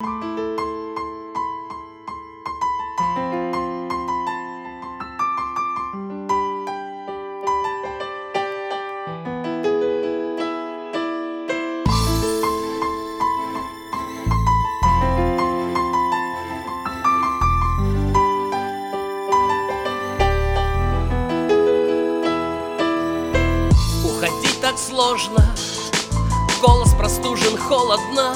Уходить так сложно, голос простужен, холодно.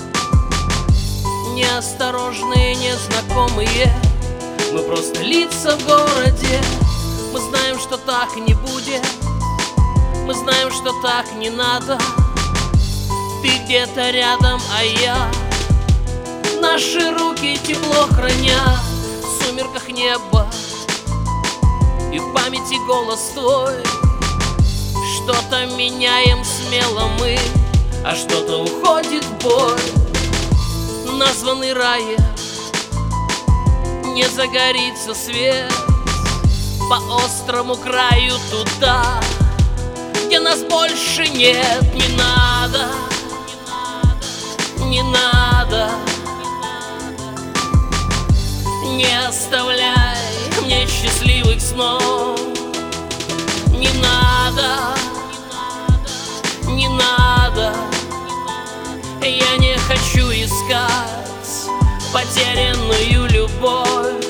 Неосторожные, незнакомые, мы просто лица в городе. Мы знаем, что так не будет, мы знаем, что так не надо. Ты где-то рядом, а я. Наши руки тепло хранят в сумерках неба, и в памяти голос твой. Что-то меняем смело мы, а что-то уходит в бой. Названный рая, не загорится свет по острому краю туда, где нас больше нет. Не надо, не надо, не оставляй мне счастливых снов. Не надо, не надо, я не хочу искать потерянную любовь.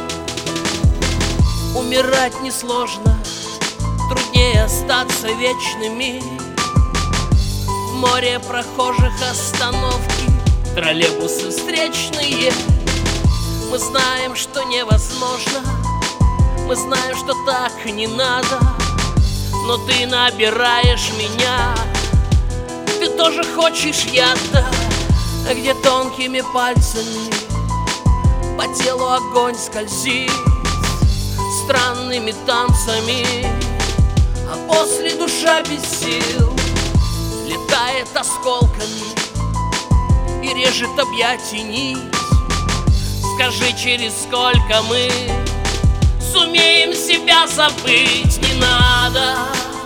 Умирать несложно, труднее остаться вечными. В море прохожих остановки, троллейбусы встречные. Мы знаем, что невозможно, мы знаем, что так не надо. Но ты набираешь меня, ты тоже хочешь яда, где тонкими пальцами по телу огонь скользит странными танцами, а после душа без сил летает осколками и режет объятий нить. Скажи, через сколько мы сумеем себя забыть? Не надо,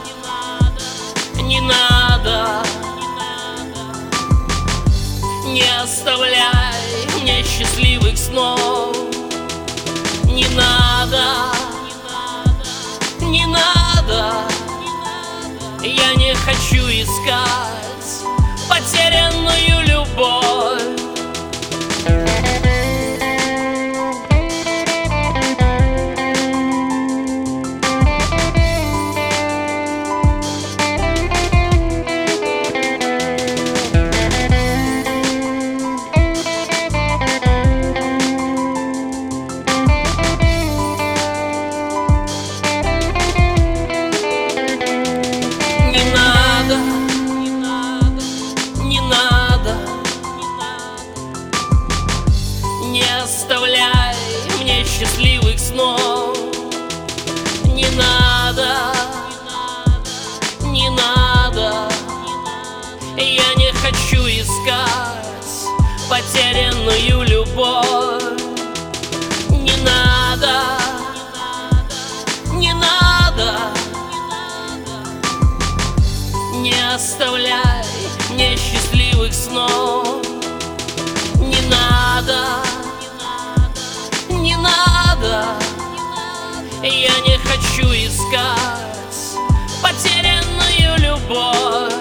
не надо, не оставляй мне счастливых снов. Не надо, не надо, я не хочу искать потерянную любовь. Не оставляй мне счастливых снов. Не надо, не надо, я не хочу искать потерянную любовь. Не надо, не надо, не оставляй мне счастливых снов. Не надо, не надо, я не хочу искать потерянную любовь.